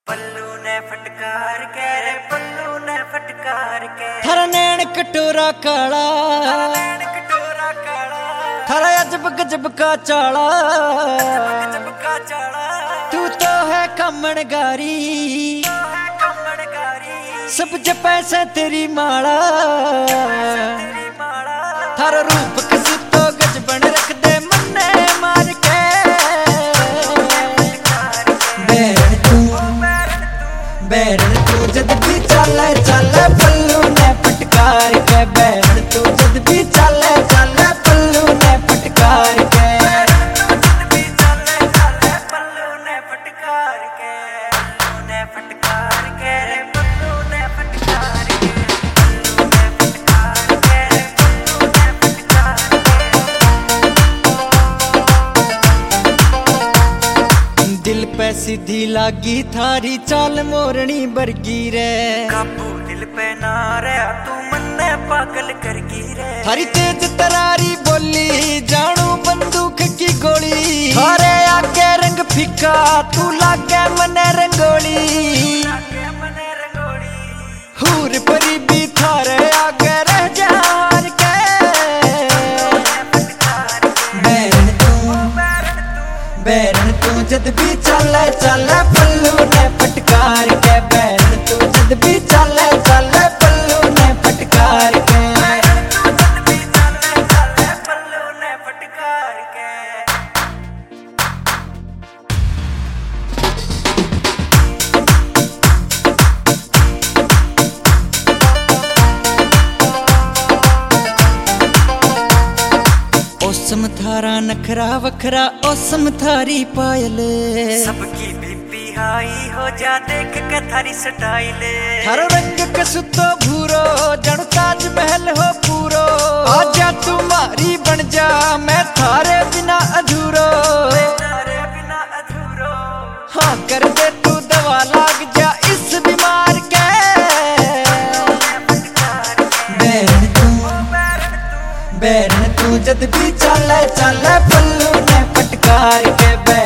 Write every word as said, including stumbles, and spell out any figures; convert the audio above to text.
पल्लू ने फटकार के रे पल्लू ने फटकार के थारा नैन कटोरा काला नैन कटोरा काला थारा अजब गजब का चाला गजब का चाला तू तो है कमणगारी तो है कमणगारी सब जपै से तेरी माला तेरी माला थारा रूप कस तो गजबन रख दे मन्ने मार के बैरन तू बैरन तू जद भी चले चले पल्लू ने फटकार के बैरन तू जद भी चले चले पल्लू ने फटकार के पल्लू ने फटकार के पल्लू ने फटकार के रे पल्लू ने फटकार के पल्लू ने फटकार के रे पल्लू ने फटकार के दिल पे सीधी लागी थारी चाल मोरनी बरगी रे काबू दिल पे ना रहा तू मन्ने पागल करगी रे थारी तेज तरारी बोली जानू बंदूक की गोली थारे आगे रंग फीका तू लागे मने रंगोली लागे मने रंगोली हूर परी भी थारे आगे रह जार के बैरन तू बैरन तू जद भी चले चले पल्लू ने फटकार के बैरन तू जद भी चले चले पल्लू ने फटकार के पल्लू ने फटकार के ओसम थारा नखरा वखरा ओसम थारी पायल सबकी बीपी हाई हो जा देख के थारी स्टाइल थारो रंग कसुतो भूरो जण ताज महल हो पूरो आजा तुम्हारी बन जा मैं थारे बिना अधूरो तारे बिना अधूरो हाँ कर दे तू दवा लाग जा इस बीमार के बैरन तू बैरन तू जद भी चले चले पल्लू ने फटकार के बैरन